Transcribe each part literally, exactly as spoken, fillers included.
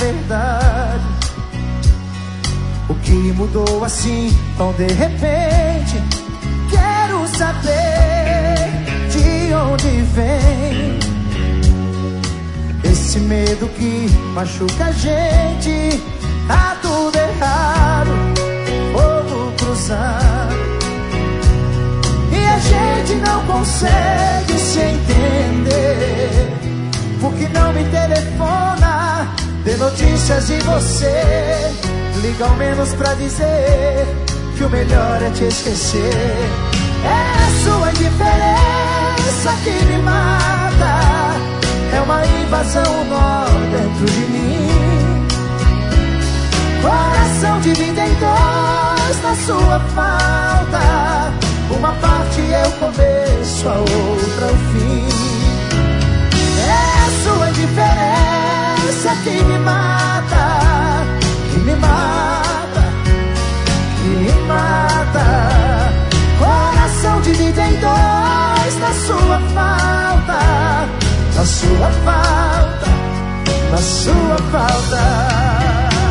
verdade. O que mudou assim tão de repente? Quero saber de onde vem esse medo que machuca a gente. Tá tudo errado, fogo cruzado, e a gente não consegue se entender. Por que não me telefona, dê notícias de você? Liga ao menos pra dizer que o melhor é te esquecer. É a sua indiferença que me mata, é uma invasão, um nó dentro de mim. Coração dividido em dois na sua falta, uma parte é o começo, a outra o fim. É a sua indiferença que me mata, que me mata, que me mata. Coração dividido em dois na sua falta, na sua falta, na sua falta.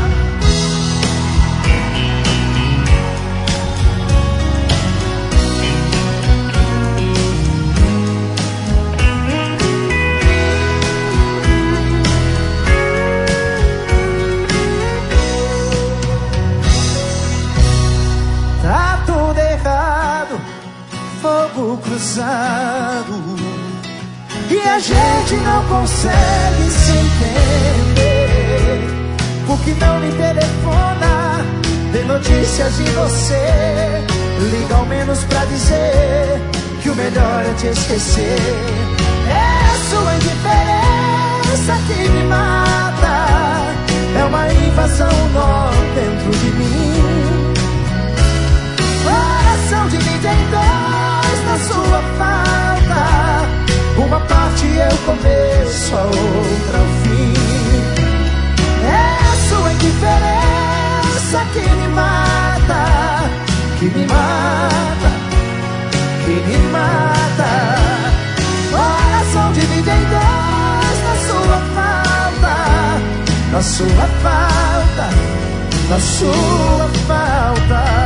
Tá tudo errado, fogo cruzado, e a gente não consegue se entender. Por que não me telefona, dê notícias de você? Liga ao menos pra dizer que o melhor é te esquecer. É a sua indiferença que me mata, é uma invasão, um nó dentro de mim. Coração divide em dois na sua falta, uma parte é o começo, a outra o fim. É a sua indiferença que me mata, que me mata, que me mata. Coração divide em dois na sua falta, na sua falta, na sua falta.